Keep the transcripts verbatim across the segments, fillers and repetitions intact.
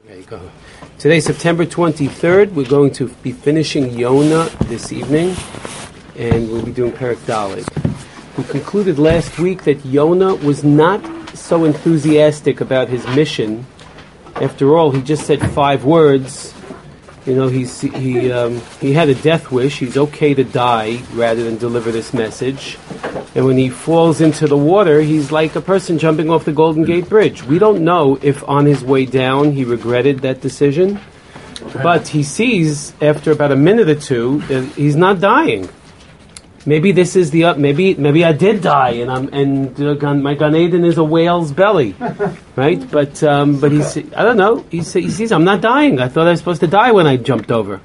There you go. Today, September twenty-third, we're going to be finishing Yonah this evening, and we'll be doing Perek Dalet. We concluded last week that Yonah was not so enthusiastic about his mission. After all, he just said five words. You know, he's, he um, he had a death wish. He's okay to die rather than deliver this message. And when he falls into the water, he's like a person jumping off the Golden Gate Bridge. We don't know if on his way down he regretted that decision, but he sees after about a minute or two that he's not dying. Maybe this is the uh, maybe maybe I did die, and I'm and uh, Gan, my Gan Eden is a whale's belly, right? But um, but he's I don't know. He, he sees I'm not dying. I thought I was supposed to die when I jumped over.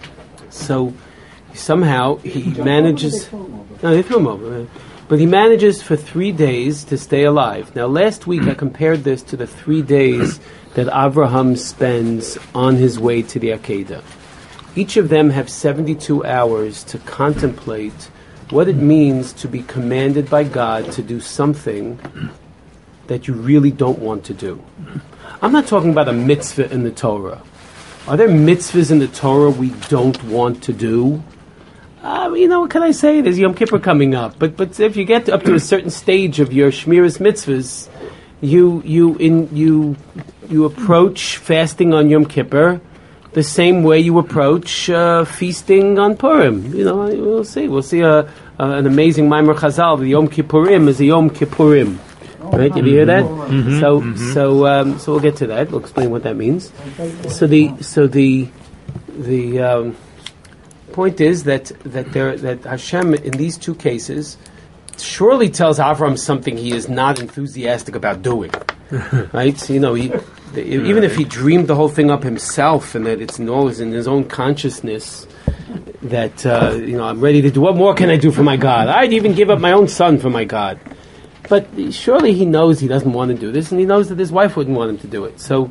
So somehow he manages. No, they threw him over. But he manages for three days to stay alive. Now, last week I compared this to the three days that Avraham spends on his way to the Akedah. Each of them have seventy-two hours to contemplate what it means to be commanded by God to do something that you really don't want to do. I'm not talking about a mitzvah in the Torah. Are there mitzvahs in the Torah we don't want to do? Uh, you know, what can I say? There's Yom Kippur coming up. But but if you get up to a certain stage of your Shmiras mitzvahs, you you in you you approach fasting on Yom Kippur the same way you approach uh, feasting on Purim. You know, we'll see. We'll see a, a, an amazing Maimer Chazal. The Yom Kippurim is a Yom Kippurim. Right? Did you hear that? Mm-hmm. So mm-hmm. so um, so we'll get to that. We'll explain what that means. So the so the the um, point is that that there that Hashem in these two cases surely tells Avram something he is not enthusiastic about doing. Right? So, you know, he, even if he dreamed the whole thing up himself, and that it's always in his own consciousness that uh, you know, I'm ready to do. What more can I do for my God? I'd even give up my own son for my God. But surely he knows he doesn't want to do this, and he knows that his wife wouldn't want him to do it. So,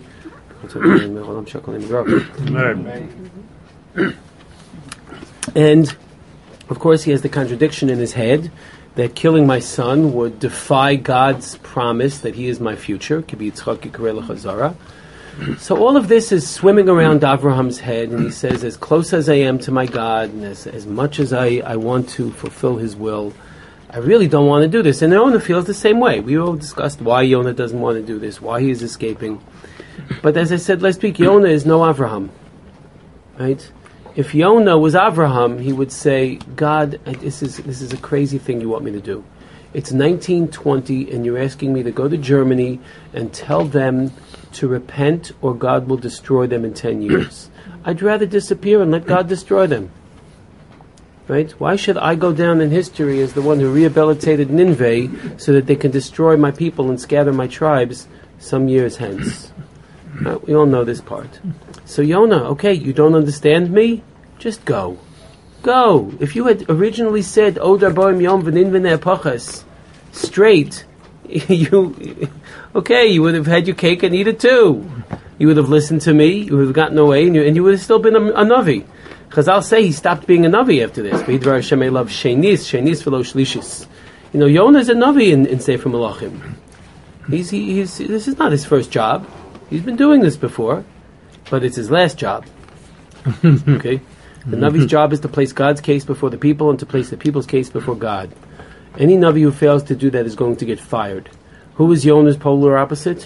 and of course, he has the contradiction in his head that killing my son would defy God's promise that he is my future. So all of this is swimming around Avraham's head, and he says, as close as I am to my God, and as, as much as I, I want to fulfill his will, I really don't want to do this. And Yonah feels the same way. We all discussed why Yonah doesn't want to do this, why he is escaping. But as I said last week, Yonah is no Avraham. Right? If Yonah was Avraham, he would say, God, this is this is a crazy thing you want me to do. It's nineteen twenty, and you're asking me to go to Germany and tell them to repent, or God will destroy them in ten years. I'd rather disappear and let God destroy them. Right? Why should I go down in history as the one who rehabilitated Nineveh so that they can destroy my people and scatter my tribes some years hence? Right? We all know this part. So Yonah, okay, you don't understand me? Just go. Go. If you had originally said, Odar boim yom v'nin v'nei pachas, straight, you, okay, you would have had your cake and eat it too. You would have listened to me, you would have gotten away, and you, and you would have still been a, a Navi. Chazal say he stopped being a Navi after this. V'hidvar Hashem elav shenis, shenis v'lo shlishis. You know, Yonah is a Navi in, in Sefer Malachim. He's, he, he's, this is not his first job. He's been doing this before, but it's his last job. Okay? The Navi's job is to place God's case before the people and to place the people's case before God. Any Navi who fails to do that is going to get fired. Who is Yonah's polar opposite?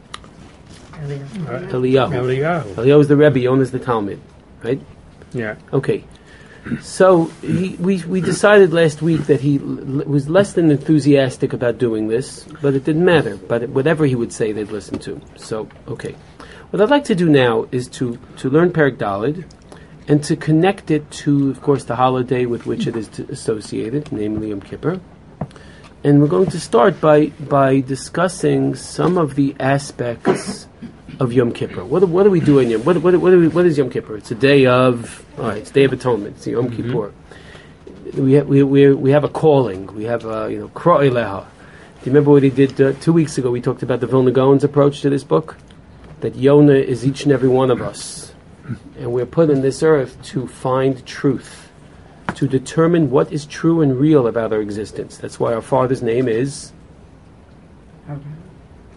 Eliyahu. Eliyahu. Eliyahu is the Rebbe, Yonah is the Talmud. Right? Yeah. Okay. So he, we we decided last week that he l- was less than enthusiastic about doing this, but it didn't matter. But it, whatever he would say, they'd listen to. So, okay. What I'd like to do now is to, to learn Perek Dalet and to connect it to, of course, the holiday with which it is to, associated, namely Yom Kippur. And we're going to start by by discussing some of the aspects of Yom Kippur. What what do we do in Yom? What what what, do we, what is Yom Kippur? It's a day of all right. It's Day of Atonement. It's Yom mm-hmm. Kippur. We have we we we have a calling. We have a you know Kroi Leha. Do you remember what he did uh, two weeks ago? We talked about the Vilna Gaon's approach to this book. That Yonah is each and every one of us, and we're put on this earth to find truth, to determine what is true and real about our existence. That's why our father's name is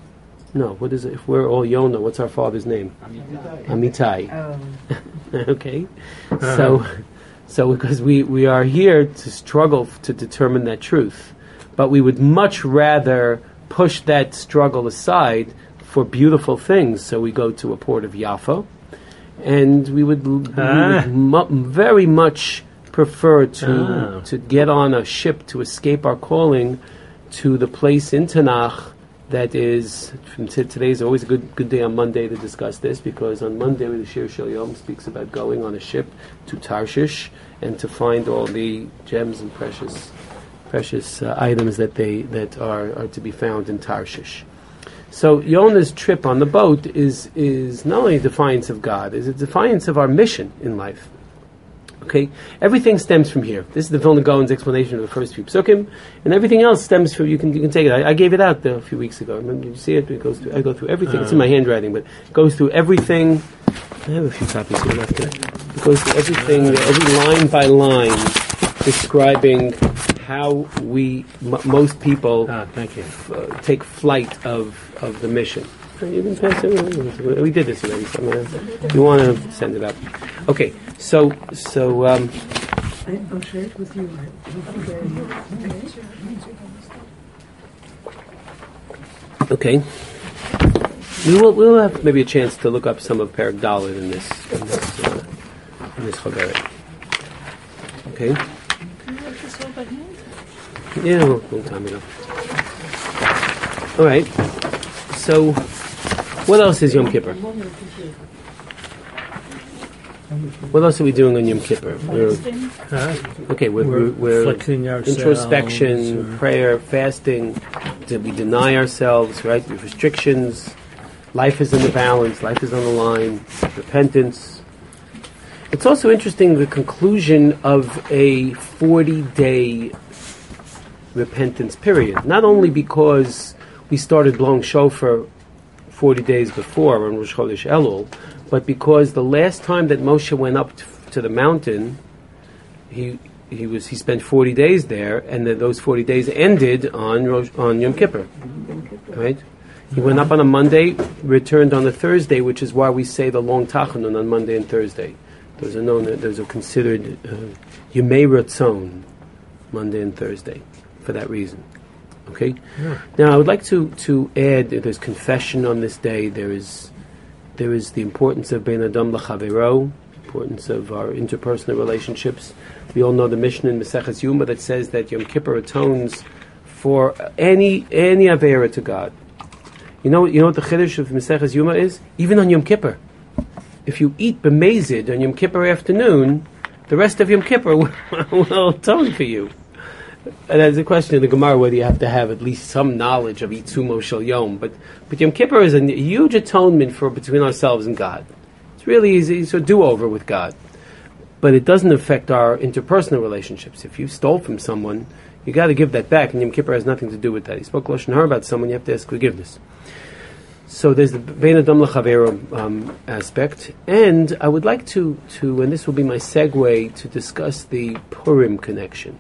No, what is it? If we're all Yonah, what's our father's name? Amitai. Oh. Okay, so so because we, we are here to struggle f- to determine that truth, but we would much rather push that struggle aside for beautiful things. So we go to a port of Jaffa, and we would, Ah. we would mu- very much prefer to Ah. to get on a ship to escape our calling to the place in Tanakh that is, from t- today is always a good good day on Monday to discuss this, because on Monday the Shir Shel Yom speaks about going on a ship to Tarshish and to find all the gems and precious precious uh, items that they that are, are to be found in Tarshish. So Yonah's trip on the boat is is not only a defiance of God, is a defiance of our mission in life. Okay, everything stems from here. This is the Vilna Gaon's explanation of the first few psukim, and everything else stems from. You can you can take it. I, I gave it out uh, a few weeks ago. Remember, you see it? It goes through. I go through everything. Uh. It's in my handwriting, but it goes through everything. I have a few copies here left. It goes through everything, every line by line, describing how we, m- most people, Ah, thank you. uh, take flight of of the mission. You can pass it. We did this already. So I'm gonna, you want to send it up? Okay. So so. Um, I, I'll share it with you. Okay. We will we'll have maybe a chance to look up some of Perek Dalet in this in this uh, in this Chaveret. Okay. Yeah, a long time ago. All right. So, what else is Yom Kippur? What else are we doing on Yom Kippur? We're, Huh? okay, we're, We're we're, we're flexing ourselves, introspection, or- prayer, fasting. Did we deny ourselves? Right, we have restrictions. Life is in the balance. Life is on the line. Repentance. It's also interesting the conclusion of a forty-day repentance period. Not only because we started blowing shofar forty days before on Rosh Chodesh Elul, but because the last time that Moshe went up t- to the mountain, he he was he spent forty days there, and then those forty days ended on Rosh, on Yom Kippur. Right? He went up on a Monday, returned on a Thursday, which is why we say the long Tachanun on Monday and Thursday. Those are known. Those are considered uh, Yemei Ratzon, Monday and Thursday, for that reason. Okay. Yeah. Now I would like to to add that there's confession on this day. There is there is the importance of Ben Adam L'Chavero, importance of our interpersonal relationships. We all know the mission in Maseches Yuma that says that Yom Kippur atones for any any avera to God. You know, you know what the chiddush of Maseches Yuma is? Even on Yom Kippur, if you eat b'mezid on Yom Kippur afternoon, the rest of Yom Kippur will, will atone for you. And there's a question in the Gemara whether you have to have at least some knowledge of Itzumo Shel Yom, but but Yom Kippur is a huge atonement for between ourselves and God. It's really easy, it's a do-over with God, but it doesn't affect our interpersonal relationships. If you stole from someone, you got to give that back, and Yom Kippur has nothing to do with that. You spoke Lashon Hara about someone, you have to ask forgiveness. So there's the Bein Adam L'Chavero um, aspect, and I would like to, to, and this will be my segue, to discuss the Purim connection.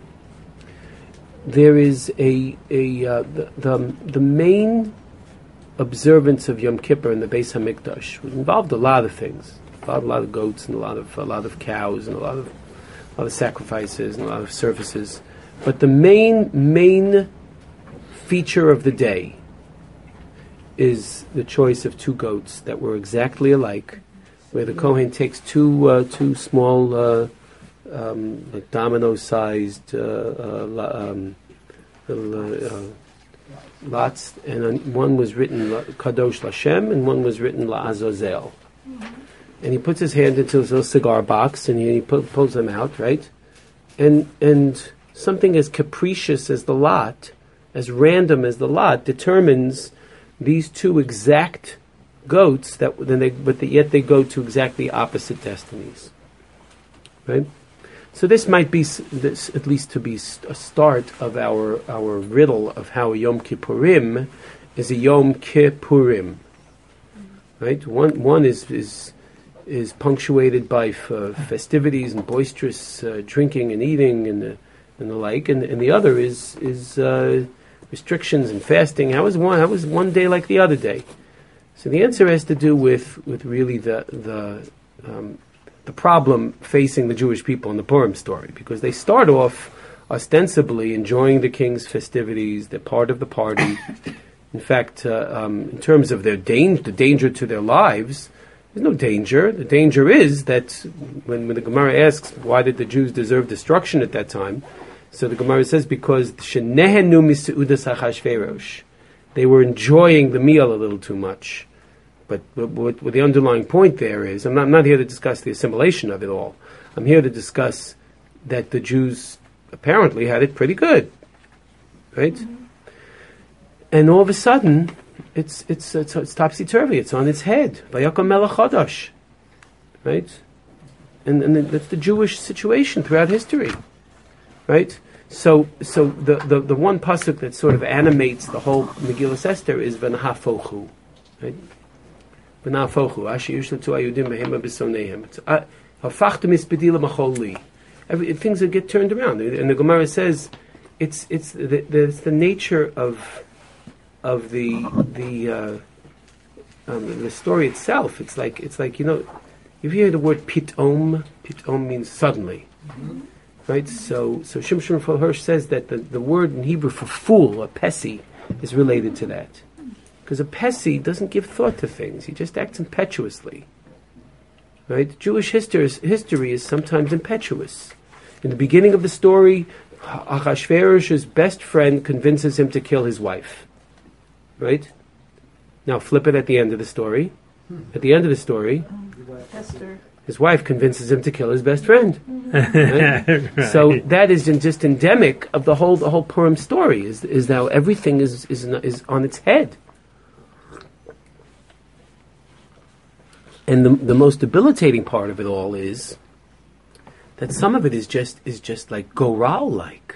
There is a a uh, the, the the main observance of Yom Kippur in the Beis Hamikdash involved a lot of things. It involved a lot of goats and a lot of a lot of cows and a lot of a lot of sacrifices and a lot of services. But the main main feature of the day is the choice of two goats that were exactly alike, where the Kohen takes two uh, two small. Uh, Um, like domino-sized uh, uh, lo- um, little uh, uh, lots, and on, one was written La- Kadosh Lashem, and one was written La Azazel. Mm-hmm. And he puts his hand into his little cigar box, and he, he pu- pulls them out, right? And and something as capricious as the lot, as random as the lot, determines these two exact goats that then they, but the, yet they go to exactly opposite destinies, right? So this might be s- this, at least to be st- a start of our our riddle of how Yom Kippurim is a Yom Kippurim, right? One one is is is punctuated by f- festivities and boisterous uh, drinking and eating and the and the like, and and the other is is uh, restrictions and fasting. How is one how is one day like the other day? So the answer has to do with, with really the the um, the problem facing the Jewish people in the Purim story, because they start off ostensibly enjoying the king's festivities. They're part of the party. In fact, uh, um, in terms of their dan- the danger to their lives, there's no danger. The danger is that when, when the Gemara asks, why did the Jews deserve destruction at that time? So the Gemara says, because shenehenu miseudas hachashverosh, they were enjoying the meal a little too much. But what, what the underlying point there is, I'm not, I'm not here to discuss the assimilation of it all. I'm here to discuss that the Jews apparently had it pretty good, right? Mm-hmm. And all of a sudden, it's it's it's, it's topsy turvy. It's on its head. Vayakam melech chadash, right? And and that's the Jewish situation throughout history, right? So so the the, the one pasuk that sort of animates the whole Megillas Esther is v'nahafochu, right? V'nahafochu asher yushlatu ayudim behema b'sonehem. Hafachtem isbedila macholi. Every things that get turned around, and the Gemara says it's it's the, the, it's the nature of of the the uh, um, the story itself. It's like it's like you know, you hear the word pitom. Pitom means suddenly, mm-hmm. right? So so Shimshon Raphael Hirsch says that the, the word in Hebrew for fool, a pesi, is related to that, because a pesi doesn't give thought to things. He just acts impetuously, right? Jewish history is, history is sometimes impetuous. In the beginning of the story, Achashverosh's best friend convinces him to kill his wife. Right? Now flip it at the end of the story. Hmm. At the end of the story, Esther. His wife convinces him to kill his best friend. Right? Right. So that is in, just endemic of the whole the whole Purim story. Is is now everything is is is on its head. And the the most debilitating part of it all is that some of it is just is just like Goral like.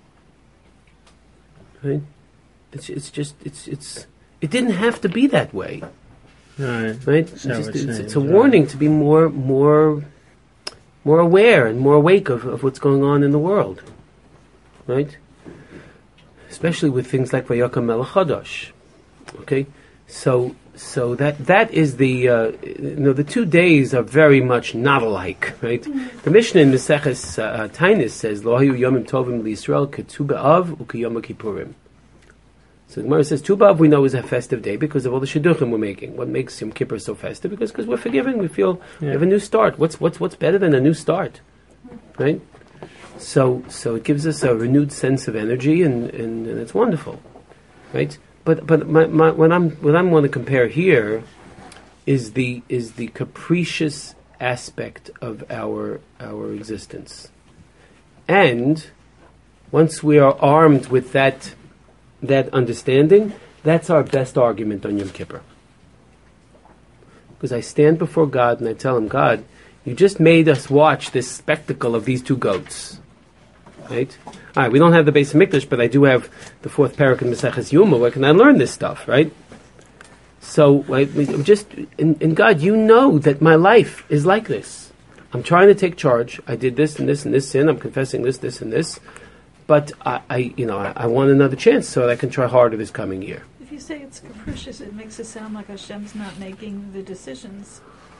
Right? It's it's just it's it's it didn't have to be that way, right? Right? It's, just, it's, it's, it's a warning to be more more more aware and more awake of, of what's going on in the world, right? Especially with things like Vayakam melech chadash. Okay, so so that that is the uh, you know the two days are very much not alike, right? Mm-hmm. The Mishnah in Maseches uh, Tainis says Lo hayu yomim tovim liYisrael ketu b'av u'kiyom kippurim. So the Gemara says, Tu B'Av we know is a festive day because of all the shidduchim we're making. What makes Yom Kippur so festive? Because because we're forgiven. We feel yeah. we have a new start. What's what's what's better than a new start, right? So so it gives us a renewed sense of energy, and, and, and it's wonderful, right? But but my, my, what I'm what I'm want to compare here is the is the capricious aspect of our our existence, and once we are armed with that. That understanding, that's our best argument on Yom Kippur. Because I stand before God and I tell him, God, you just made us watch this spectacle of these two goats. Right? All right, we don't have the Beis Hamikdash, but I do have the fourth parak in Maseches Yuma. Where can I learn this stuff, right? So, I, just, in, in God, you know that my life is like this. I'm trying to take charge. I did this and this and this sin. I'm confessing this, this and this. But I, I you know, I, I want another chance so that I can try harder this coming year. If you say it's capricious, it makes it sound like Hashem's not making the decisions.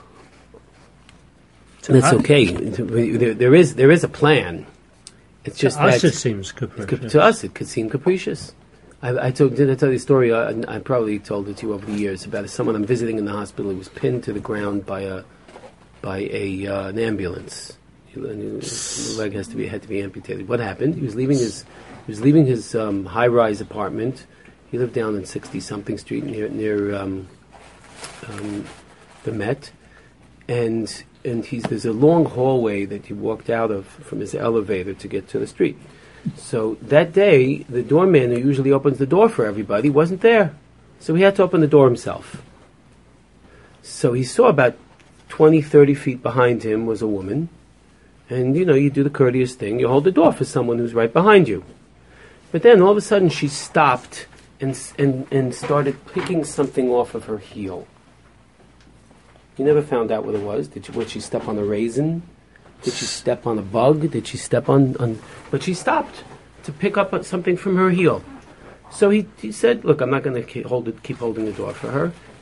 That's okay. There, there is there is a plan. It's just to us that it seems capricious. To us, it could seem capricious. I, I told, did I tell you a story? I, I probably told it to you over the years about someone I'm visiting in the hospital who was pinned to the ground by a by a uh, an ambulance. His leg has to be had to be amputated. What happened? He was leaving his he was leaving his um, high-rise apartment. He lived down in sixty-something Street near near um, um, the Met, and and he's there's a long hallway that he walked out of from his elevator to get to the street. So that day, the doorman who usually opens the door for everybody wasn't there, so he had to open the door himself. So he saw about twenty, thirty feet behind him was a woman. And, you know, you do the courteous thing. You hold the door for someone who's right behind you. But then, all of a sudden, she stopped and and, and started picking something off of her heel. You never found out what it was. Did she, would she step on a raisin? Did she step on a bug? Did she step on... on but she stopped to pick up something from her heel. So he, he said, look, I'm not going to keep, hold it, keep holding the door for her.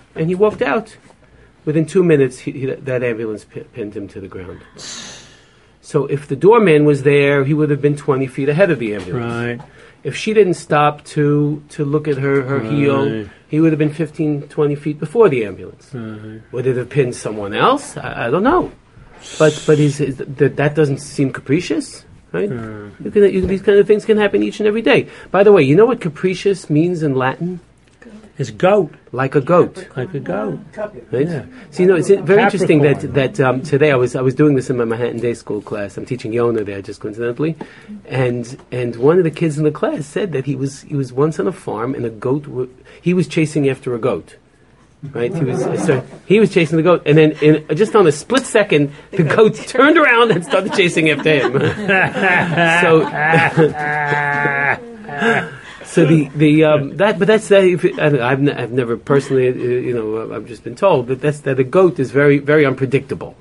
and he walked out. Within two minutes, he, he, that ambulance p- pinned him to the ground. So if the doorman was there, he would have been twenty feet ahead of the ambulance. Right. If she didn't stop to, to look at her, her Right. heel, he would have been fifteen, twenty feet before the ambulance. Right. Would it have pinned someone else? I, I don't know. But but is, is that, that doesn't seem capricious, right? Uh, You can, you, these kind of things can happen each and every day. By the way, you know what capricious means in Latin? it's goat, Like a goat. like a goat. Right? Yeah. So you know, it's very interesting that Capricorn. that um, today I was I was doing this in my Manhattan Day School class. I'm teaching Yonah there, just coincidentally, and and one of the kids in the class said that he was he was once on a farm and a goat. W- he was chasing after a goat. Right, he was so he was chasing the goat, and then in just on a split second, the goat turned around and started chasing after him. so. So the the um, that but that's that. If it, I don't know, I've n- I've never personally uh, you know I've just been told that that's that a goat is very very unpredictable.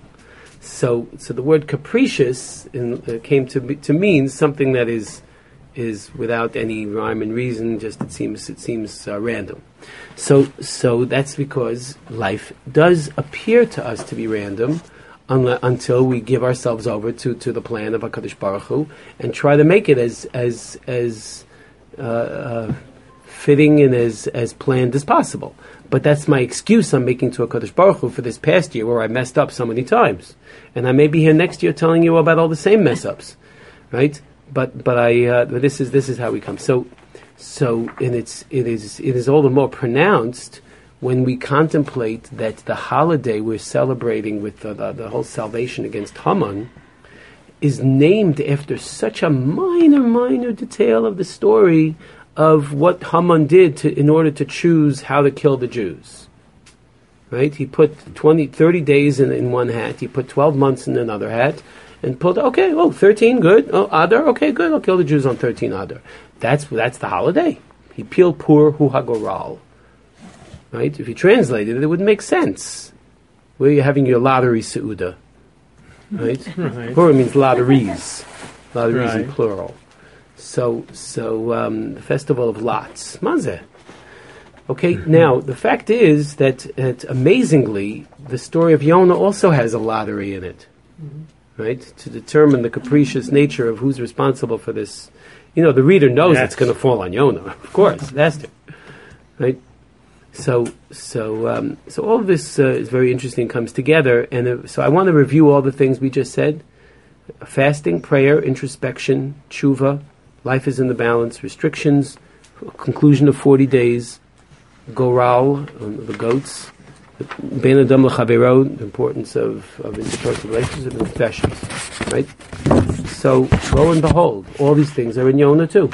So so the word capricious in, uh, came to be, to mean something that is is without any rhyme and reason. Just it seems it seems uh, random. So so that's because life does appear to us to be random. Unle- until we give ourselves over to, to the plan of HaKadosh Baruch Hu and try to make it as as as Uh, uh, fitting and as as planned as possible. But that's my excuse I'm making to HaKadosh Baruch Hu for this past year where I messed up so many times. And I may be here next year telling you about all the same mess-ups. Right? But but I uh, but this is this is how we come. So so and it's it is it is all the more pronounced when we contemplate that the holiday we're celebrating with the, the, the whole salvation against Haman is named after such a minor, minor detail of the story of what Haman did to, in order to choose how to kill the Jews. Right? He put twenty, thirty days in, in one hat. He put twelve months in another hat. And pulled, okay, oh, thirteen, good. Oh, Adar, okay, good. I'll kill the Jews on thirteen Adar. That's that's the holiday. He pil pur hu hagoral. Right? If you translated it, it would make sense. Where you're having your lottery seuda. Right? Right. Purim means lotteries. Lotteries in Right. plural. So, so um, the festival of lots. Mazeh. Okay, now, the fact is that, that amazingly, the story of Yonah also has a lottery in it. Right? To determine the capricious nature of who's responsible for this. You know, the reader knows Yes. it's going to fall on Yonah. Of course, it has to. Right? So, so, um, so all of this uh, is very interesting. Comes together, and uh, so I want to review all the things we just said: fasting, prayer, introspection, tshuva, life is in the balance, restrictions, conclusion of forty days, goral, um, the goats, ben adam l'chavero, the importance of of interpersonal relationships, and confessions. Right. So, lo and behold, all these things are in Yonah too.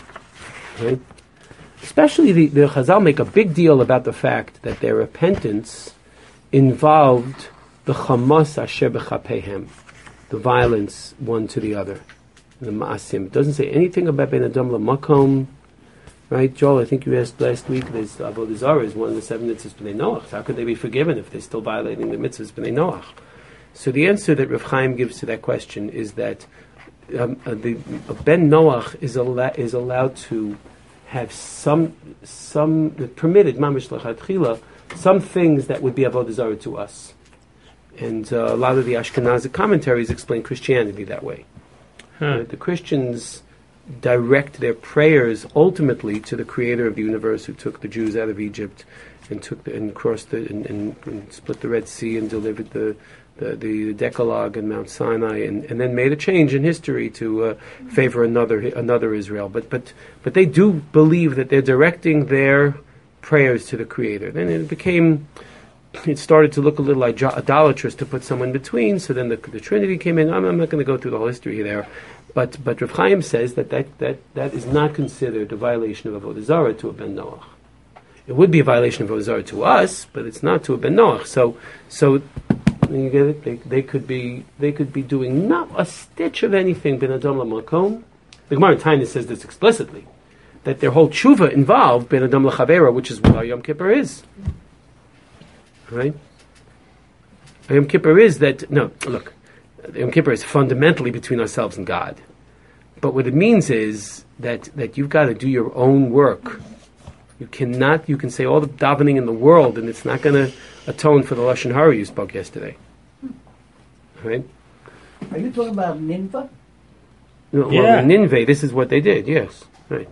Right. Especially the, the Chazal make a big deal about the fact that their repentance involved the chamas asher b'chapehem, the violence one to the other, the ma'asim. It doesn't say anything about ben adam l'makom, right? Joel, I think you asked last week. There's Avodah Zarah is one of the seven mitzvahs b'nei Noach. How could they be forgiven if they're still violating the mitzvahs b'nei Noach? So the answer that Rav Chaim gives to that question is that um, uh, the uh, ben Noach is al- is allowed to have some, some permitted, mamish l'chadchila, some things that would be avodah zarah to us. And uh, a lot of the Ashkenazic commentaries explain Christianity that way. Huh. Uh, the Christians direct their prayers ultimately to the Creator of the universe, who took the Jews out of Egypt and took the, and crossed the, and, and, and split the Red Sea and delivered the The, the Decalogue and Mount Sinai, and, and then made a change in history to uh, favor another another Israel. But but but they do believe that they're directing their prayers to the Creator. Then it became, it started to look a little like idolatrous to put someone between. So then the, the Trinity came in. I'm, I'm not going to go through the whole history there, but but Rav Chaim says that that, that that is not considered a violation of Avodah Zarah to a Ben Noach. It would be a violation of Avodah Zarah to us, but it's not to a Ben Noach. So so. You get it? They, they could be they could be doing not a stitch of anything ben adam l'makom. The Gemara in Tainus says this explicitly, that their whole tshuva involved ben adam l'chavera, which is what our Yom Kippur is. Right? Our Yom Kippur is that no. Look, Yom Kippur is fundamentally between ourselves and God, but what it means is that that you've got to do your own work You cannot. You can say all the davening in the world, and it's not going to atone for the lashon hara you spoke yesterday. Right? Are you talking about Nineveh? Well, Yeah. in Nineveh, this is what they did. Yes. Right.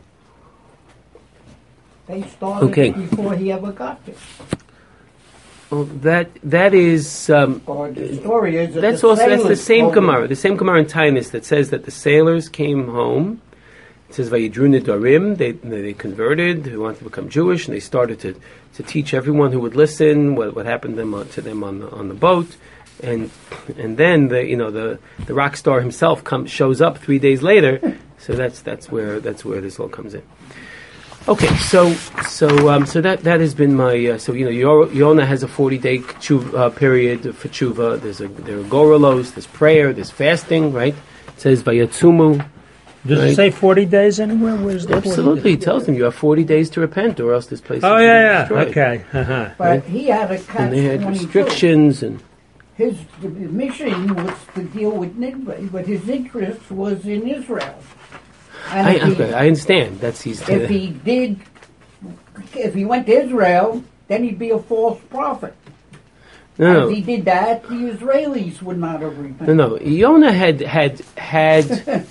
They started Okay. before he ever got there. Well, that that is. Um, Or the story is that That's the also that's the sailors same told him- Gemara, the same Gemara in Tainus that says that the sailors came home. It says Vayidru Nidarim. They they converted. They wanted to become Jewish, and they started to, to teach everyone who would listen what what happened to them on, to them on the on the boat, and and then the you know the the rock star himself comes shows up three days later. So that's that's where that's where this all comes in. Okay, so so um, so that that has been my uh, so you know Yor- Yonah has a forty day uh, period for tshuva. There's a there are gorelos, there's prayer, there's fasting, right? It says vayatzumu. Does Right. it say forty days anywhere? Where's the Absolutely, forty it tells them you have forty days to repent, or else this place. Oh is yeah, yeah. destroyed. Okay. Uh-huh. But he had a catch And they had twenty-two. restrictions, and His the mission was to deal with Nineveh, but his interest was in Israel. And I, if, he, okay, I understand. That's he's. if he did, if he went to Israel, then he'd be a false prophet. no, And no. if he did that, the Israelis would not have repented. No, no. Yonah had had had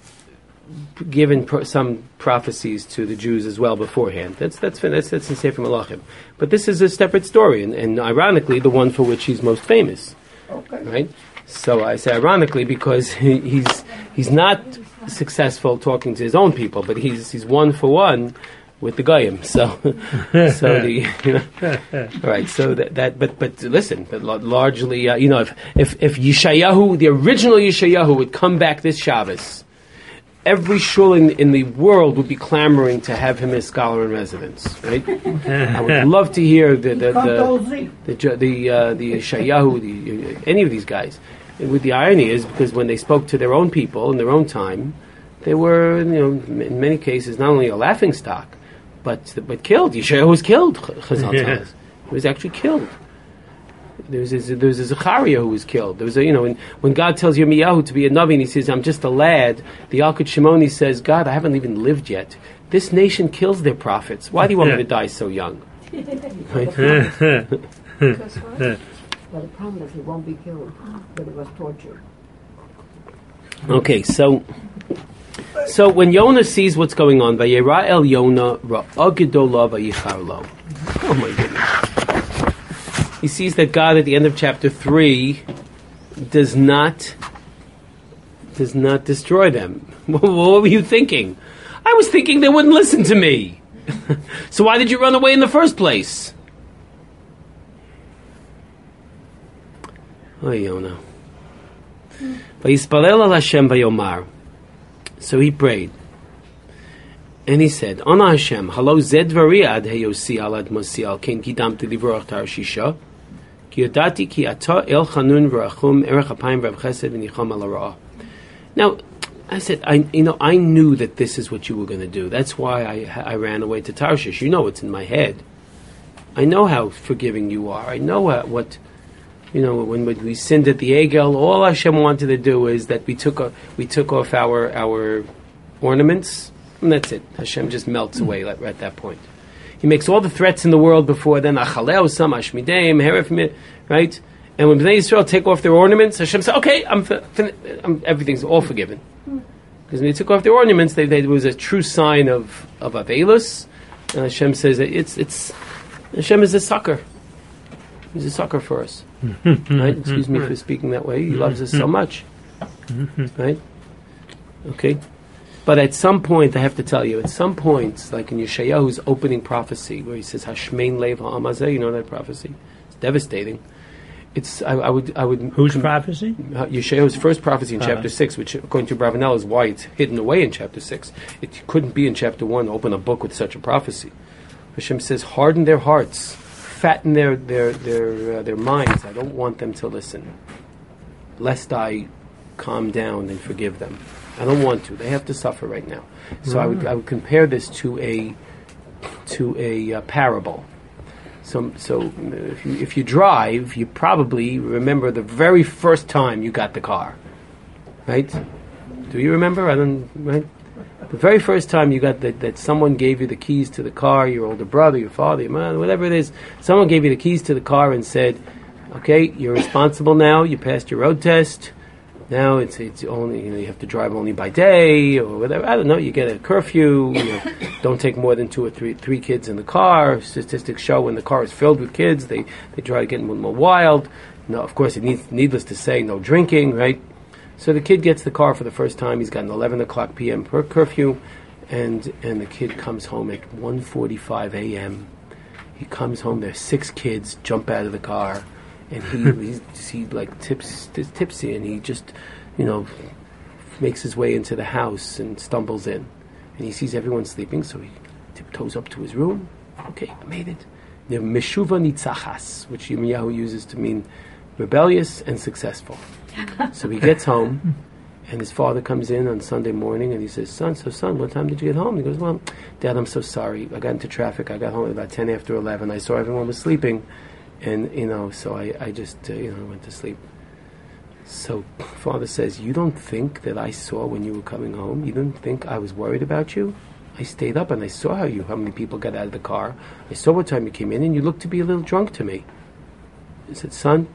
given pro- some prophecies to the Jews as well beforehand. That's that's that's that's in Sefer Malachim. But this is a separate story, and, and ironically, the one for which he's most famous, Okay. right? So I say ironically because he, he's he's not successful talking to his own people, but he's he's one for one with the Goyim. So so the you know, all right. So that, that but but listen, but la- largely uh, you know if if if Yeshayahu, the original Yeshayahu, would come back this Shabbos, every shul in, in the world would be clamoring to have him as scholar in residence. Right? I would love to hear the the the the the, the, uh, the Yeshayahu, the, uh, any of these guys. And with the irony is because when they spoke to their own people in their own time, they were, you know, in many cases not only a laughing stock, but but killed. Yeshayahu was killed. Chazal tells us. He was actually killed. There was a, there was a Zechariah who was killed. There was a, you know, when, when God tells Yirmiyahu to be a Navi and he says, I'm just a lad, the Yalkut Shimoni says, God, I haven't even lived yet. This nation kills their prophets. Why do you want me to die so young? Right? Because what? Well, the problem is he won't be killed, but he was tortured. Okay, so so when Yonah sees what's going on, Vayera el Yonah ra'a gedola vayichar lo. Oh my goodness. He sees that God at the end of chapter three does not does not destroy them. What were you thinking? I was thinking they wouldn't listen to me. So why did you run away in the first place? Oh, Yonah. Vayispalel al Hashem vayomar. So he prayed. And he said, Ana Hashem, halo zed variad heyosi alad mosi al ken kidamti livrach tarshisha, ki yodati ki ata el chanun v'rachum erech apayim v'av chesed v'nicham al ha'ra'ah. Now, I said, I, you know, I knew that this is what you were going to do. That's why I, I ran away to Tarshish. You know what's in my head. I know how forgiving you are. I know what, what you know, when we sinned at the Egel, all Hashem wanted to do is that we took a, we took off our our ornaments, and that's it. Hashem just melts away at, at that point. He makes all the threats in the world before then. Achaleu sam ashmideim heref mi, right? And when Bnei Yisrael take off their ornaments, Hashem said, "Okay, I'm, fin- I'm everything's all forgiven." Because when they took off their ornaments, they, they, it was a true sign of of avelus. And Hashem says that it's it's Hashem is a sucker. He's a sucker for us. Right? Excuse me for speaking that way. He loves us so much. Right? Okay? But at some point, I have to tell you, at some point, like in Yeshayahu's opening prophecy, where he says, Hashmein Lev Ha'amazeh, you know that prophecy? It's devastating. It's, I, I would, I would... Whose com- prophecy? uh, Yeshayahu's first prophecy in Uh-huh. chapter six, which according to Bravanel is why it's hidden away in chapter six. It couldn't be in chapter one, open a book with such a prophecy. Hashem says, harden their hearts, fatten their their their uh, their minds. I don't want them to listen, lest I calm down and forgive them. I don't want to. They have to suffer right now. So I would I would compare this to a to a uh, parable. So so if you, if you drive, you probably remember the very first time you got the car, right? Do you remember? I don't. Right? The very first time you got that, that someone gave you the keys to the car, your older brother, your father, your mother, whatever it is, someone gave you the keys to the car and said, okay, you're responsible now, you passed your road test, now it's it's only, you know, you have to drive only by day, or whatever, I don't know, you get a curfew, you know, don't take more than two or three three kids in the car. Statistics show when the car is filled with kids, they, they try to get more, more wild. No, of course, it needs, needless to say, no drinking, right? So the kid gets the car for the first time. He's got an eleven o'clock p.m. per curfew, and and the kid comes home at one forty-five a.m. He comes home. There's six kids jump out of the car, and he he's, he like tips tipsy, and he just, you know, makes his way into the house and stumbles in, and he sees everyone sleeping. So he tiptoes up to his room. Okay, I made it. The meshuva nitzachas, which Yirmiyahu uses to mean rebellious and successful. So he gets home, and his father comes in on Sunday morning, and he says, son, so son, what time did you get home? He goes, well, Dad, I'm so sorry. I got into traffic. I got home at about ten after eleven. I saw everyone was sleeping, and, you know, so I, I just, uh, you know, went to sleep. So father says, you don't think that I saw when you were coming home? You didn't think I was worried about you? I stayed up, and I saw how you, how many people got out of the car. I saw what time you came in, and you looked to be a little drunk to me. I said, son,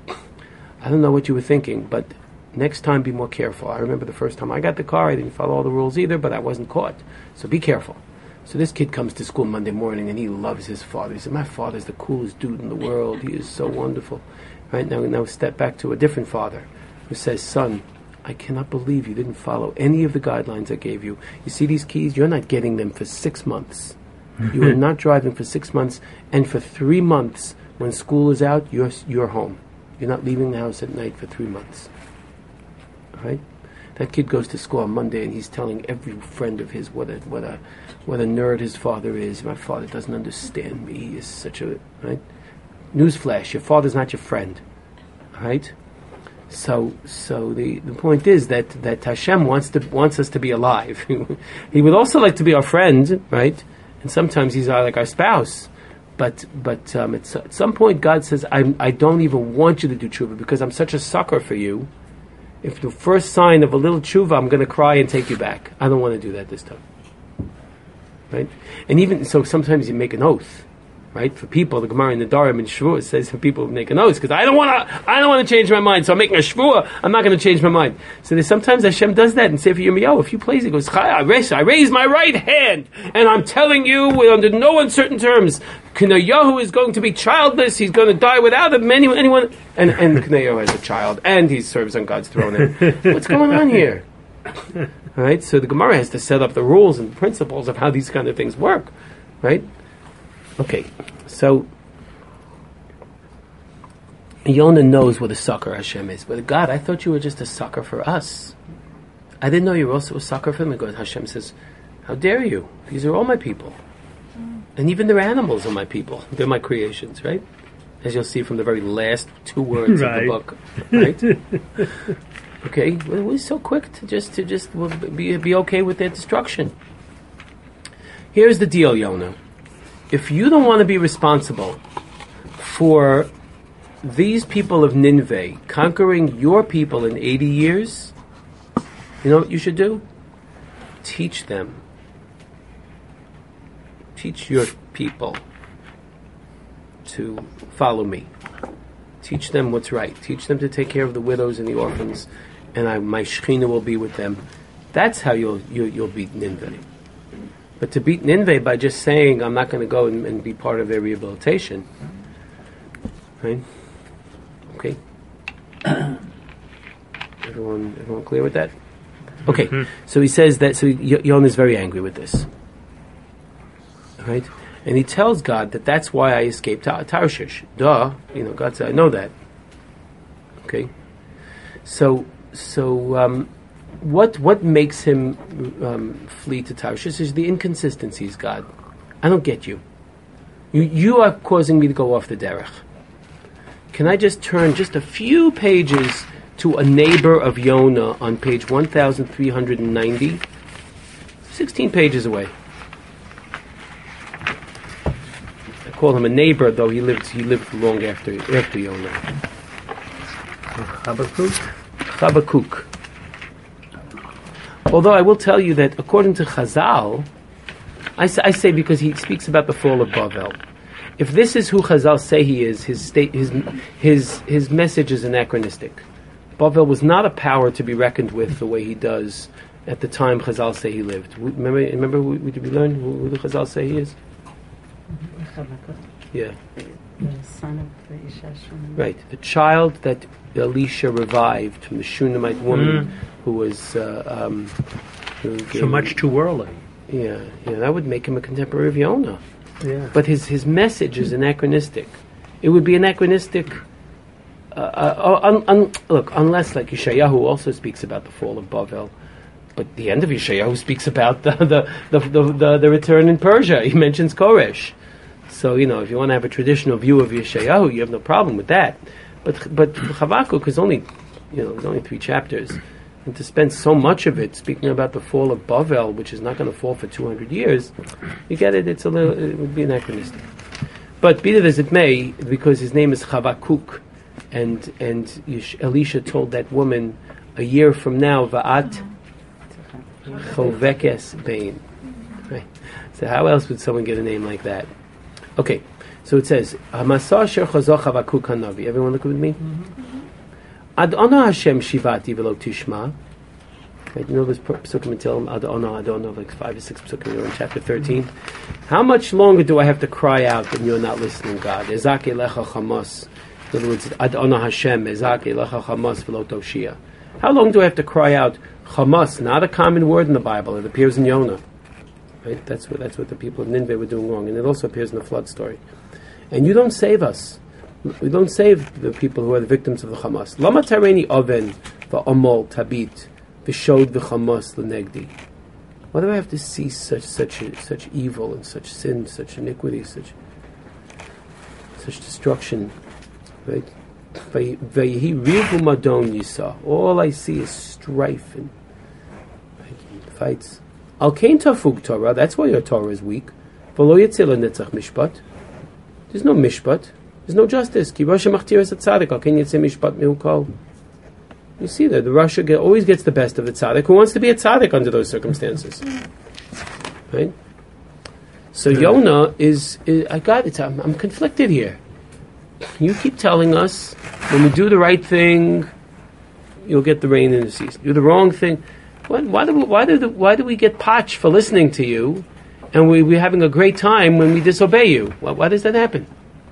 I don't know what you were thinking, but next time be more careful. I remember the first time I got the car, I didn't follow all the rules either, but I wasn't caught. So be careful. So this kid comes to school Monday morning, and he loves his father. He said, my father's the coolest dude in the world. He is so wonderful. Right now, now step back to a different father who says, son, I cannot believe you didn't follow any of the guidelines I gave you. You see these keys? You're not getting them for six months. You are not driving for six months, and for three months, when school is out, you're you're home. You're not leaving the house at night for three months. All right? That kid goes to school on Monday, and he's telling every friend of his what a what a what a nerd his father is. My father doesn't understand me. He is such a right. Newsflash: your father's not your friend. All right? So, so the, the point is that, that Hashem wants to wants us to be alive. He would also like to be our friend, right? And sometimes he's our, like our spouse. But but um, it's, at some point God says, I I don't even want you to do tshuva because I'm such a sucker for you. If the first sign of a little tshuva, I'm going to cry and take you back. I don't want to do that this time. Right? And even so, sometimes you make an oath. Right, for people, the Gemara in the Darim and Shavuot says for people who make an oath because I don't want to, I don't want to change my mind. So I'm making a Shavuot. I'm not going to change my mind. So there's sometimes Hashem does that and say for Yirmiyahu, if you place it, goes, I raise, I raise my right hand and I'm telling you, under no uncertain terms, Knayahu is going to be childless. He's going to die without him, any, anyone. And and Knayahu has a child and he serves on God's throne. And what's going on here? All right, so the Gemara has to set up the rules and principles of how these kind of things work. Right. Okay, so Yonah knows what a sucker Hashem is. But God, I thought you were just a sucker for us. I didn't know you were also a sucker for them. And God, Hashem says, how dare you? These are all my people. And even their animals are my people. They're my creations, right? As you'll see from the very last two words right. of the book. Right? Okay, well, we're so quick to just, to just well, be, be okay with their destruction. Here's the deal, Yonah. If you don't want to be responsible for these people of Nineveh conquering your people in eighty years, you know what you should do? Teach them. Teach your people to follow me. Teach them what's right. Teach them to take care of the widows and the orphans, and I, my Shekhinah will be with them. That's how you'll, you, you'll beat Nineveh. But to beat Nineveh by just saying, I'm not going to go and, and be part of their rehabilitation. Right? Okay. everyone everyone clear with that? Okay. Mm-hmm. So he says that, so Yonah is very angry with this. Right? And he tells God that that's why I escaped Tar- Tarshish. Duh. You know, God said, I know that. Okay. So, so, um, What what makes him um, flee to Tarshish is the inconsistencies, God. I don't get you. You you are causing me to go off the derech. Can I just turn just a few pages to a neighbor of Yonah on page one thousand three hundred ninety? sixteen pages away. I call him a neighbor, though he lived he lived long after after Yonah. Habakkuk? Habakkuk. Although I will tell you that according to Chazal, I say, I say because he speaks about the fall of Bavel. If this is who Chazal say he is, his state, his his his message is anachronistic. Bavel was not a power to be reckoned with the way he does at the time Chazal say he lived. Remember, remember, we, we, did we learn who, who the Chazal say he is? Yeah. The son of the Isha Shunammite. Right, the child that Elisha revived from the Shunammite woman Mm. who was uh, um, who So gave- much too early. Yeah, yeah, that would make him a contemporary of Yonah. Yeah. But his his message is anachronistic. It would be anachronistic. Uh, uh, un, un, look, unless like Yeshayahu also speaks about the fall of Bavel, but the end of Yeshayahu speaks about the the the, the, the, the return in Persia. He mentions Koresh. So you know, if you want to have a traditional view of Yeshayahu, you have no problem with that. But but Habakkuk is only, you know, there's only three chapters, and to spend so much of it speaking about the fall of Bavel, which is not going to fall for two hundred years, you get it. It's a little, it would be anachronistic. But be that as it may, because his name is Habakkuk, and and Yesh- Elisha told that woman a year from now, Va'at Chovekes Bein. Right. So how else would someone get a name like that? Okay, so it says, Hamasa Asher Chazach Habakkuk Hanavi. Everyone look with me? Ad Ona Hashem Shivati Velo Tishma. Right, you know this psukim until Ad Ona, Ad Ona, like five or six psukim in chapter thirteen. How much longer do I have to cry out when you're not listening, God? Ezak Elecha Chamos. In other words, Ad Ona Hashem, Ezak Elecha Chamos Velo Toshia. How long do I have to cry out Chamos? Not a common word in the Bible. It appears in Yonah. Right? That's what that's what the people of Nineveh were doing wrong, and it also appears in the flood story. And you don't save us. We don't save the people who are the victims of the Hamas. Lama tareni oven va'omol tabit v'shod v'chamos l'negdi. Why do I have to see such such such evil and such sin, such iniquity, such such destruction? Right? Vayhi rivu madon yisa. All I see is strife and, right, and fights. Al kain tafug Torah. That's why your Torah is weak. V'lo yitzil netzach mishpat. There's no mishpat. There's no justice. Ki Rasha machtiras tzaddik. Al kain yitzil mishpat mehukol. You see that the Rasha get, always gets the best of the tzaddik. Who wants to be a tzaddik under those circumstances? Right. So Yonah is, is I got it. I'm, I'm conflicted here. You keep telling us when we do the right thing, you'll get the rain in the season. Do the wrong thing. Why, why do we, why do the, why do we get potch for listening to you, and we, we're having a great time when we disobey you? Why, why does that happen?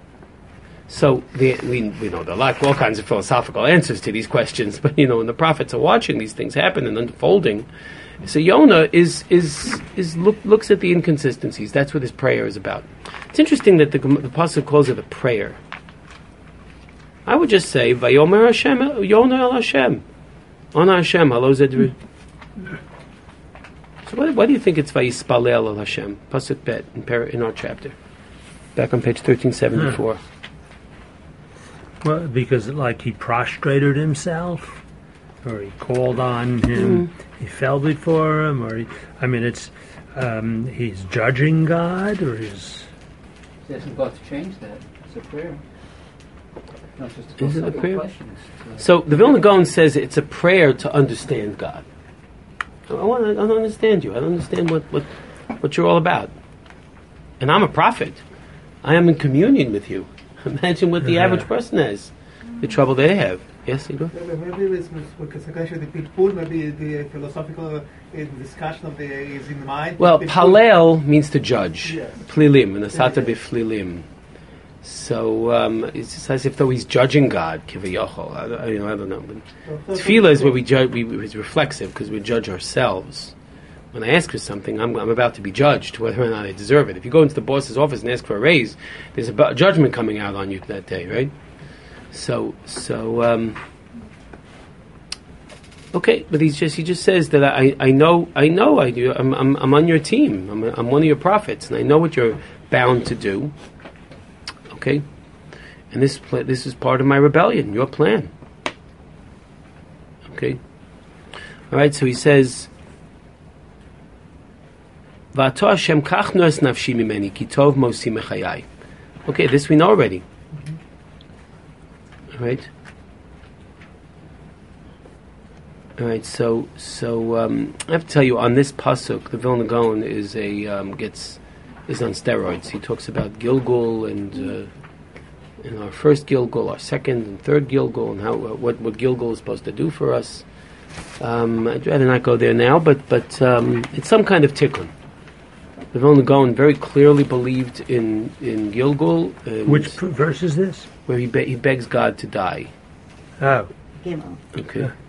So the, we we know there are like all kinds of philosophical answers to these questions, but you know when the prophets are watching these things happen and unfolding, so Yonah is is is look, looks at the inconsistencies. That's what his prayer is about. It's interesting that the, the pasuk calls it a prayer. I would just say Vayomer Hashem Yonah El Hashem, Ona Hashem Halo Zedri. So why, why do you think it's Vayispalel El Hashem? Pasuk Bet in, par- in our chapter, back on page thirteen seventy-four. Hmm. Well, because like he prostrated himself, or he called on him, Mm. he fell before him, or he, I mean, it's um, he's judging God, or he's He asking God to change that. It's a prayer. Not just a Is it a philosophical prayer? question. It's, uh, So the Vilna Gaon says it's a prayer to understand God. I want to, I don't understand you. I don't understand what, what, what you're all about. And I'm a prophet. I am in communion with you. Imagine what the Yeah. average person has, the trouble they have. Yes, Igor? Maybe it's because the pitfall, maybe the philosophical uh, discussion of the is in mind. Well, Pitfall- palel means to judge. Yes. Plilim, and asata Yeah. b'flilim. So um, it's just as if though he's judging God, kivayochol. I, I, you know, I don't know. But tefillah is where we judge. We it's reflexive because we judge ourselves. When I ask for something, I'm, I'm about to be judged whether or not I deserve it. If you go into the boss's office and ask for a raise, there's a bu- judgment coming out on you that day, right? So, so um, okay. But he's just he just says that I, I know I know I do. I'm I'm, I'm on your team. I'm I'm one of your prophets, and I know what you're bound to do. Okay, and this pla- this is part of my rebellion, your plan. Okay, all right. So he says. Okay, this we know already. Right? All right, so so um, I have to tell you, on this pasuk, the Vilna Gaon is a um, gets is on steroids. He talks about Gilgul and uh, and our first Gilgul, our second and third Gilgul, and how uh, what what Gilgul is supposed to do for us. Um, I'd rather not go there now, but but um, it's some kind of tikkun. The Vilna Gaon very clearly believed in in Gilgul, and Which p- verse is this? where he be- he begs God to die. Oh, Gimel. Okay. Yeah.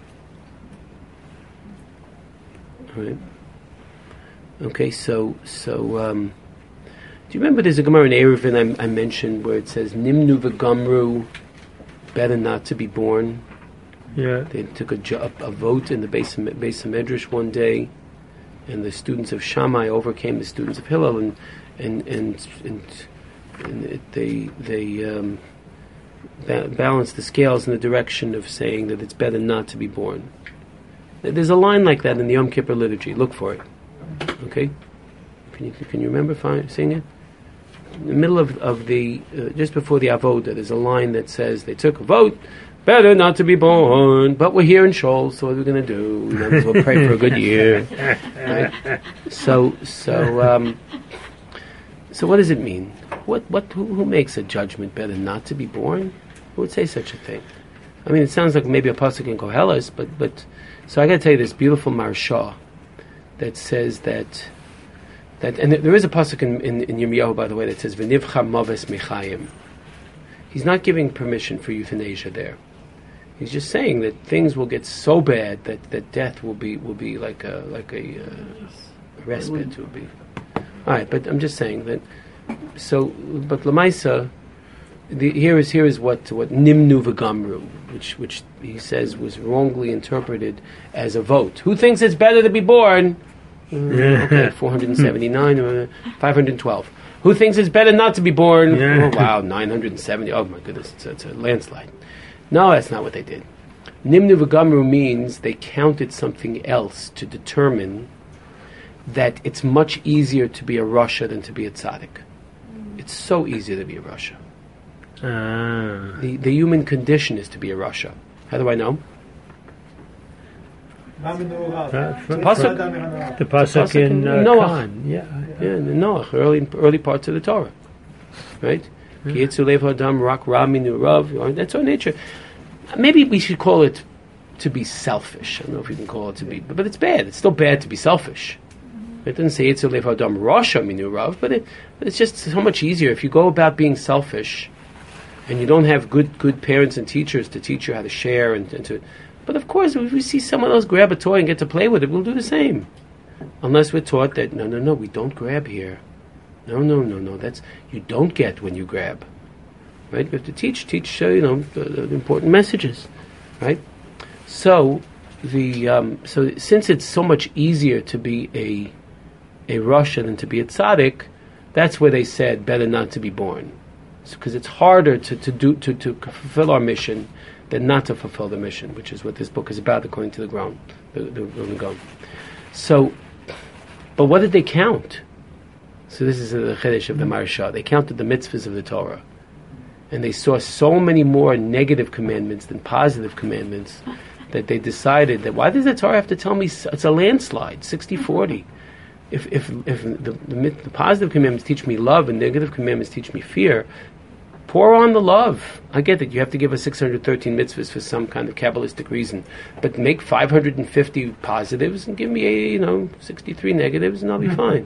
All right. Okay, so so um, do you remember there's a Gemara in Eruvin I, I mentioned where it says Nimnu v'gamru, better not to be born. yeah. They took a, jo- a vote in the Beis Ham- Beis Hamedrash one day, and the students of Shammai overcame the students of Hillel, and and and and, and it, they they um, ba- balanced the scales in the direction of saying that it's better not to be born. There's a line like that in the Yom Kippur liturgy. Look for it. Okay, can you can you remember fi- seeing it? In the middle of of the uh, just before the avoda, there's a line that says they took a vote. Better not to be born, but we're here in Shoals, so what are we going to do? We might as well pray for a good year. Right? So, so, um, so, what does it mean? What, what, who, who makes a judgment better not to be born? Who would say such a thing? I mean, it sounds like maybe a pasuk in Koheles, but, but, so I got to tell you this beautiful Marsha that says that, that, and there is a pasuk in, in, in Yirmiyahu, by the way, that says V'nivcha maves mechayim. He's not giving permission for euthanasia there. He's just saying that things will get so bad that, that death will be will be like a like a uh, respite. Will be all right. But I'm just saying that. So, but Lamaisa, the, here is here is what what Nimnu v'gamru, which which he says was wrongly interpreted as a vote. Who thinks it's better to be born? Uh, okay, four hundred seventy-nine, uh, five hundred twelve. Who thinks it's better not to be born? Yeah. Oh, wow, nine hundred seventy. Oh, my goodness, it's, it's a landslide. No, that's not what they did. Nimnu v'gamru means they counted something else to determine that it's much easier to be a Rasha than to be a tzaddik. It's so easy to be a Rasha. Ah. The, the human condition is to be a Rasha. How do I know? Uh, The pasuk- The pasuk pasuk in in uh, Noach. Khan, yeah. Yeah, in the Noach, early, early parts of the Torah. Right? Ki yitzu lev hadam rak ra minu rav. That's our nature. Maybe we should call it to be selfish. I don't know if you can call it to be, but, but it's bad. It's still bad to be selfish. It doesn't say yitzu lev hadam rasha minu rav, but it, it's just so much easier if you go about being selfish, and you don't have good good parents and teachers to teach you how to share and, and to. But of course, if we see someone else grab a toy and get to play with it, we'll do the same. Unless we're taught that no, no, no, we don't grab here. No, no, no, no. That's you don't get when you grab, right? We have to teach, teach, uh, you know, the, the important messages, right? So, the um, so since it's so much easier to be a a Rasha than to be a tzaddik, that's where they said better not to be born, because it's harder to, to do to, to fulfill our mission than not to fulfill the mission, which is what this book is about, according to the ground, the the, the Gaon. So, but what did they count? So this is the Chedesh of the Marsha. They counted the mitzvahs of the Torah. And they saw so many more negative commandments than positive commandments that they decided that, why does the Torah have to tell me it's a landslide, sixty forty? If if if the, the, the positive commandments teach me love and negative commandments teach me fear, pour on the love. I get that you have to give us six hundred thirteen mitzvahs for some kind of Kabbalistic reason, but make five hundred fifty positives and give me, a, you know, sixty-three negatives and I'll be fine.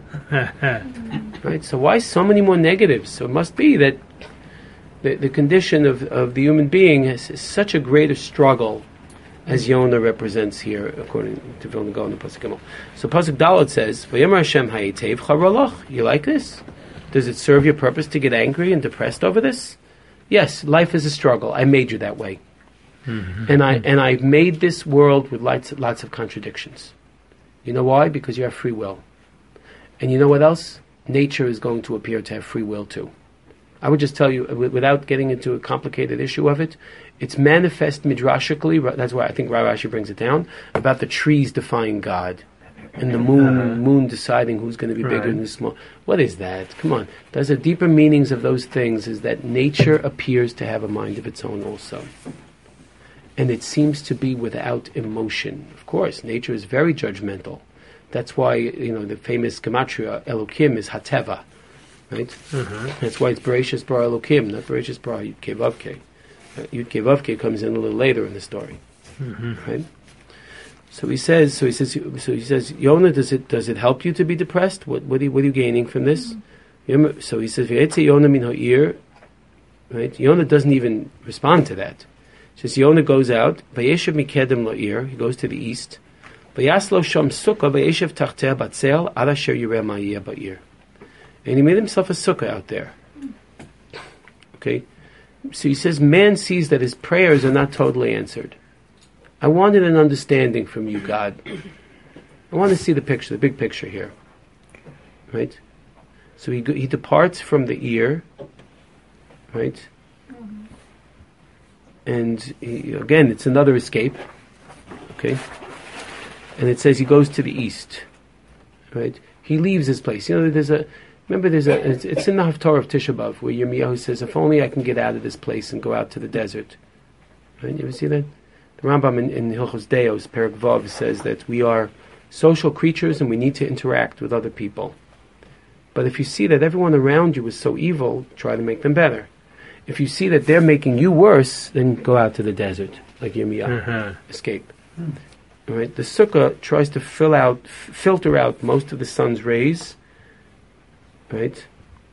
Right? So why so many more negatives? So it must be that the, the condition of, of the human being is, is such a greater struggle as Yonah represents here, according to Vilna Gaon and Pasuk Gimel. So Pasuk Dalet says, "V'yamar Hashem hayetev charalach." You like this? Does it serve your purpose to get angry and depressed over this? Yes, life is a struggle. I made you that way, mm-hmm. and I and I made this world with lots lots of contradictions. You know why? Because you have free will, and you know what else? Nature is going to appear to have free will too. I would just tell you, without getting into a complicated issue of it, it's manifest midrashically. That's why I think Rav Ashi brings it down about the trees defying God. And the moon, uh-huh. moon deciding who's going to be bigger right. and who's small. What is that? Come on. There's a deeper meanings of those things is that nature appears to have a mind of its own also. and it seems to be without emotion. Of course, nature is very judgmental. That's why, you know, the famous gematria Elokim is Hateva, right? Uh-huh. That's why it's Bereshis Bara Elokim, not Bereshis Bara Yud Kei Vav Kei. Uh, Yud Kei Vav Kei comes in a little later in the story, Mm-hmm. right? So he says, so he says, so he says, Yonah, does it does it help you to be depressed? What what are you, what are you gaining from this? Mm-hmm. So he says, V'yetze Yonah min ha'ir, right? Yonah doesn't even respond to that. He says Yonah goes out, Vayeshev mikedem la'ir, he goes to the east. Vayaslo sham sukkah vayeshev tachteh batzel ad asher yireh ma'iyeh ba'ir. And he made himself a sukkah out there. Okay? So he says man sees that his prayers are not totally answered. I wanted an understanding from you, God. I want to see the picture, the big picture here. Right? So he he departs from the ear, right? And he, again, it's another escape. Okay? And it says he goes to the east. Right? He leaves his place. You know, there's a remember there's a it's, it's in the Haftarah of Tisha B'Av where Yirmiyahu says, if only I can get out of this place and go out to the desert. Right? You ever see that? The Rambam in, in Hilchos Deos, Perek Vav, says that we are social creatures and we need to interact with other people. But if you see that everyone around you is so evil, try to make them better. If you see that they're making you worse, then go out to the desert, like Yirmiyahu. Uh-huh. Escape. Hmm. All right? The sukkah tries to fill out, f- filter out most of the sun's rays. Right?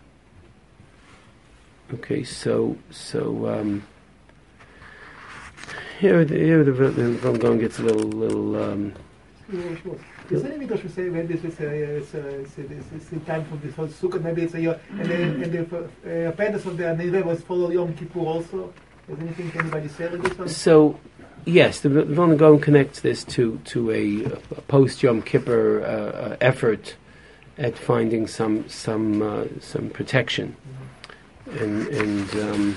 Okay, so so um, here, the, here the, the Vilna Gaon gets a little little. Um, Is there any midrash say maybe it's a, it's, a, it's, a, it's, a, it's in time for this whole sukkah? Maybe it's a year, and the and the uh, appendix of the Neidah was follow Yom Kippur also. Is anything anybody say like this one? So, yes, the Vilna Gaon connects this to to a, a post Yom Kippur uh, uh, effort at finding some some uh, some protection, and and um,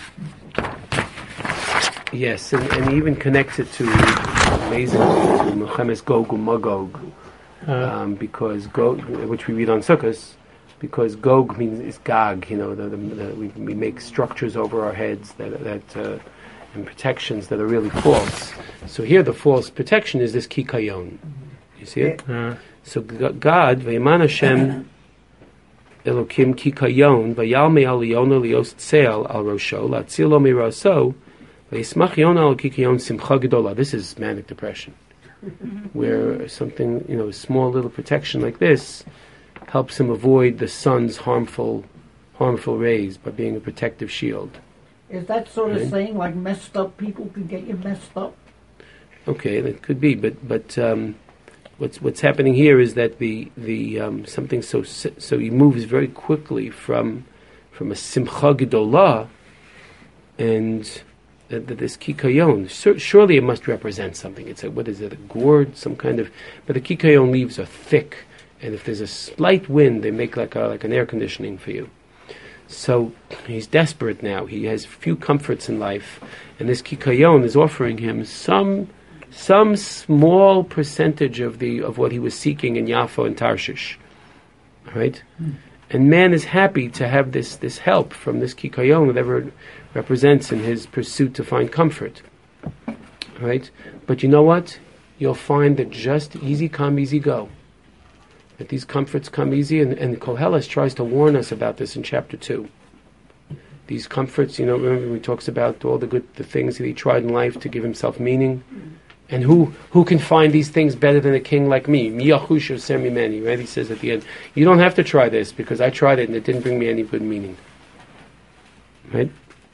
yes, and, and he even connects it to amazingly to Milchemes Gog uMagog. Um, because Gog, which we read on Sukkos, because Gog means is Gag, you know, the, the, the, we, we make structures over our heads that that uh, and protections that are really false. So here, the false protection is this Kikayon. You see it? Uh, So G- God, Vayman Hashem Elokim Kikayon, Vayalme al Yonah lios tseil al Rosho, Latzilo miraso, Vayismach Yonah al Kikayon Simcha Gedola. This is manic depression, where something, you know, a small little protection like this helps him avoid the sun's harmful harmful rays by being a protective shield. Is that sort of Right. saying like messed up people can get you messed up? Okay, that could be, but but um, what's what's happening here is that the the um, something so so he moves very quickly from from a simcha gedolah and uh, this kikayon. Sur- surely it must represent something. It's a, what is it? A gourd, some kind of. But the kikayon leaves are thick, and if there's a slight wind, they make like a, like an air conditioning for you. So he's desperate now. He has few comforts in life, and this kikayon is offering him some some small percentage of the of what he was seeking in Yaffo and Tarshish. Right? Mm. And man is happy to have this, this help from this kikayon, whatever it represents in his pursuit to find comfort. Right? But you know what? You'll find that just easy come, easy go. That these comforts come easy, and, and Koheles tries to warn us about this in chapter two. These comforts, you know, remember he talks about all the good the things that he tried in life to give himself meaning. And who who can find these things better than a king like me? Mi yachushu ser mimeni, right? He says at the end, you don't have to try this because I tried it and it didn't bring me any good meaning. Right?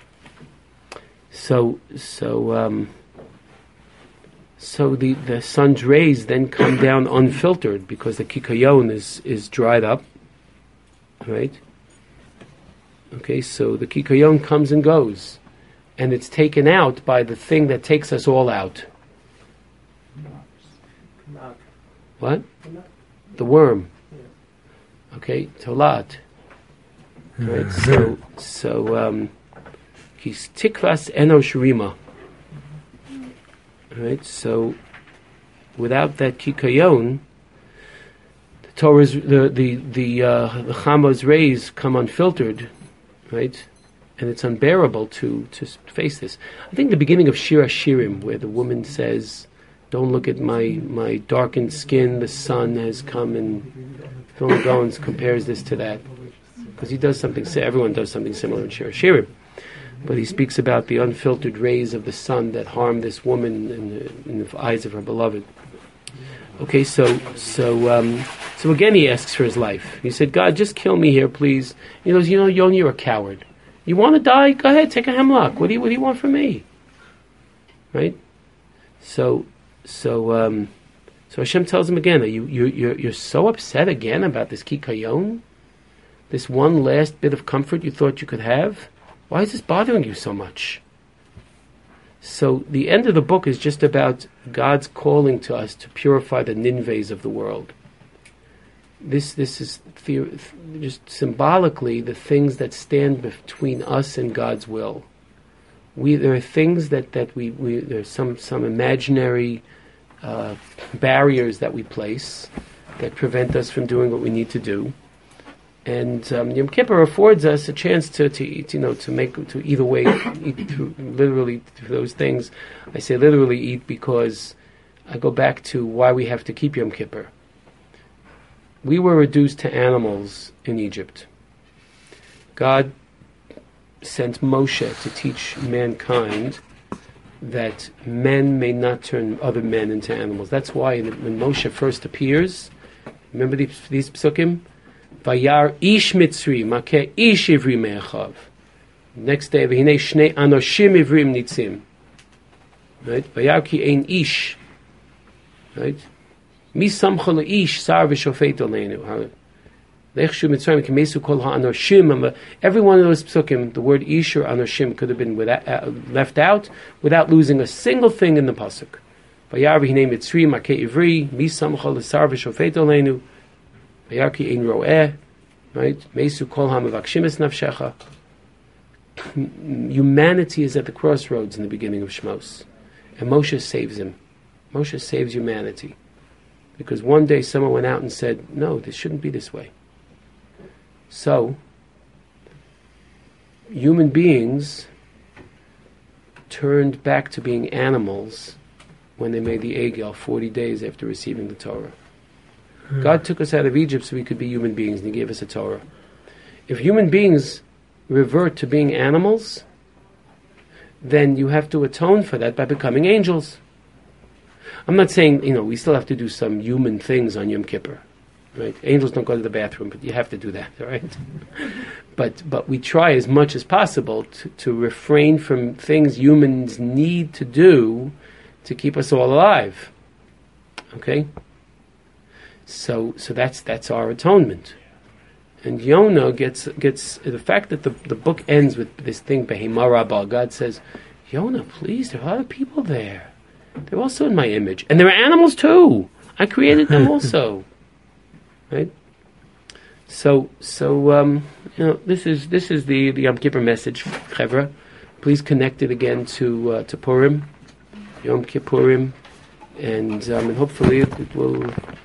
So so um, so the, the sun's rays then come down unfiltered because the kikayon is, is dried up. Right? Okay, so the kikayon comes and goes. And it's taken out by the thing that takes us all out. What? The worm. Okay, tolat. Right. So, so um, he's tikvas enosh rima. Right. So, without that kikayon, the Torah's the the the uh, the Chama's rays come unfiltered, right, and it's unbearable to to s- face this. I think the beginning of Shir Hashirim, where the woman says, "Don't look at my my darkened skin. The sun has come," and Philip Goins compares this to that because he does something. si- Everyone does something similar in Shir Hashirim, but he speaks about the unfiltered rays of the sun that harm this woman in the, in the eyes of her beloved. Okay, so so um, so again, he asks for his life. He said, "God, just kill me here, please." He goes, "You know, Yonah, you're a coward. You want to die? Go ahead, take a hemlock. What do you What do you want from me?" Right? So so um, so Hashem tells him again, "You you you're, you're so upset again about this kikayon, this one last bit of comfort you thought you could have. Why is this bothering you so much?" So the end of the book is just about God's calling to us to purify the ninveys of the world. This this is the, just symbolically the things that stand between us and God's will. We there are things that, that we, we there's some some imaginary uh, barriers that we place that prevent us from doing what we need to do. And um, Yom Kippur affords us a chance to, to eat, you know, to make, to either way, eat through, literally through those things. I say literally eat because I go back to why we have to keep Yom Kippur. We were reduced to animals in Egypt. God sent Moshe to teach mankind that men may not turn other men into animals. That's why when Moshe first appears, remember these, these psukim? Vayar ish mitzri, makeh ish ivri me'achav. Next day, v'hinei shnei anoshim ivrim nitzim. Right? Vayar ki ein ish. Right? Mi samcha le'ish sar v'shofet aleinu. Lechshu mitzrayim kimesu kol ha'anoshim. Every one of those psukim, the word ish or anoshim could have been without, uh, left out without losing a single thing in the pasuk. Vayar v'hinei mitzri, makeh ivri, mi samcha le'sar v'shofet aleinu. Vayarki ein ro'eh, right? Mesu kol ha'mevakshim es nafshecha. Humanity is at the crossroads in the beginning of Shmos. And Moshe saves him. Moshe saves humanity. Because one day someone went out and said, no, this shouldn't be this way. So, human beings turned back to being animals when they made the Egel forty days after receiving the Torah. God took us out of Egypt so we could be human beings, and He gave us a Torah. If human beings revert to being animals, then you have to atone for that by becoming angels. I'm not saying, you know, we still have to do some human things on Yom Kippur, right? Angels don't go to the bathroom, but you have to do that, all right? but but we try as much as possible to, to refrain from things humans need to do to keep us all alive, okay? So, so that's that's our atonement, and Yonah gets gets the fact that the the book ends with this thing. Behema Rabbah. God says, Yonah, please, there are a lot of people there. They're also in my image, and there are animals too. I created them also, right? So, so um, you know, this is this is the the Yom Kippur message, Chevra. Please connect it again to uh, to Purim, Yom Kippurim, and um, and hopefully it, it will.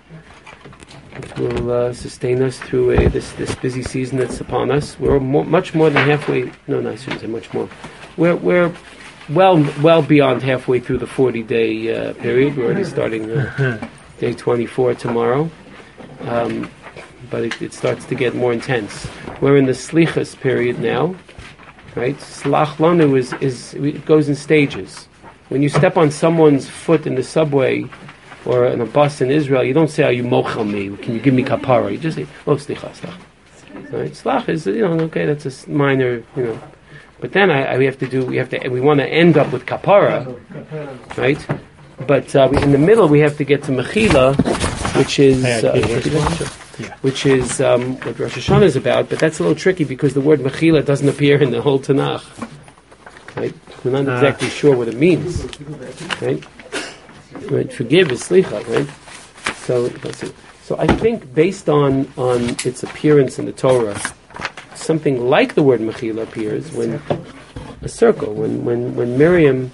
It will uh, sustain us through uh, this this busy season that's upon us. We're more, much more than halfway. No, no, I shouldn't say much more. We're we're well well beyond halfway through the forty day uh, period. We're already starting uh, day twenty-four tomorrow, um, but it, it starts to get more intense. We're in the Slichas period now, right? Slach Lanu is is it goes in stages. When you step on someone's foot in the subway or in a bus in Israel, you don't say, "Are you mochel me? Can you give me kapara?" You just say, "Oh, slicha, slach." Right? Slach is, you know, okay, that's a s- minor, you know. But then I, I, we have to do, we have to, we want to end up with kapara, right? But uh, we, in the middle, we have to get to mechila, which is, uh, which is um, what Rosh Hashanah is about. But that's a little tricky because the word mechila doesn't appear in the whole Tanakh, right? We're not exactly sure what it means, right? Right, forgive is slicha, right? So, so I think based on, on its appearance in the Torah, something like the word mechila appears when a circle, when when when Miriam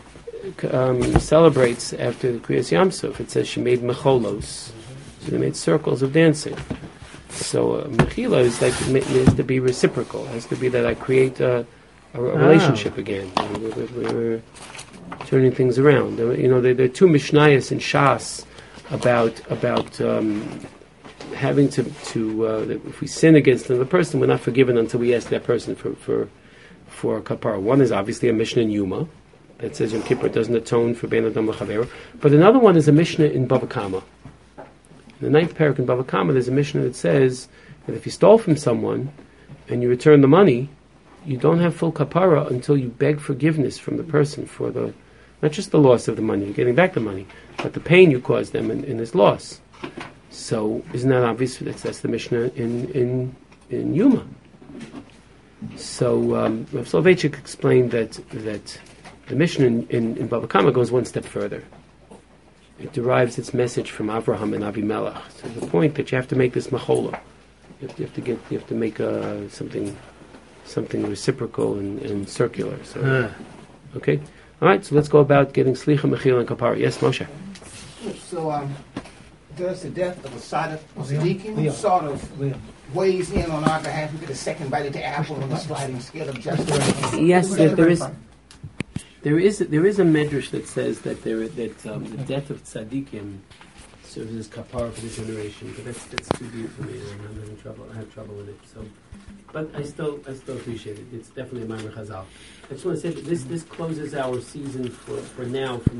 um, celebrates after the Kriyas Yamsuf, it says she made mecholos, so they made circles of dancing. So uh, mechila is like it has to be reciprocal. It has to be that I create a, a, a relationship again. We, we, we were turning things around. There, were- you know, there, there are two Mishnayos in Shas about about um, having to to uh, that if we sin against another person, we're not forgiven until we ask that person for for for kapara. One is obviously a Mishnah in Yuma that says Yom Kippur doesn't atone for Ben Adam L'Chaveru, but another one is a Mishnah in Bava Kama. In the ninth parak in Bava Kama, there's a Mishnah that says that if you stole from someone and you return the money, you don't have full kapara until you beg forgiveness from the person for the, not just the loss of the money, you're getting back the money, but the pain you caused them in, in this loss. So isn't that obvious? That's, that's the Mishnah in in, in Yuma. So um, Rav Soloveitchik explained that that the Mishnah in, in, in Bava Kama goes one step further. It derives its message from Avraham and Avimelech to the point that you have to make this machola. You have to, you have to get, you have to make uh, something, something reciprocal and, and circular. So, Uh, okay, all right. So let's go about getting slicha, mechila, and kapara. Yes, Moshe. So, um, does the death of a Sadiq or Leon. Siddiqui Leon. sort of Leon. weighs in on our behalf? We get a second bite at the apple on the sliding scale of justice. Yes, there, there is. There is there is a medrash that says that there that um, the death of tzaddikim serves as kapara for this generation, but that's that's too deep for me. And I'm having trouble. I have trouble with it. So, but I still I still appreciate it. It's definitely a Ma'amer Chazal. I just want to say that this this closes our season for for now. For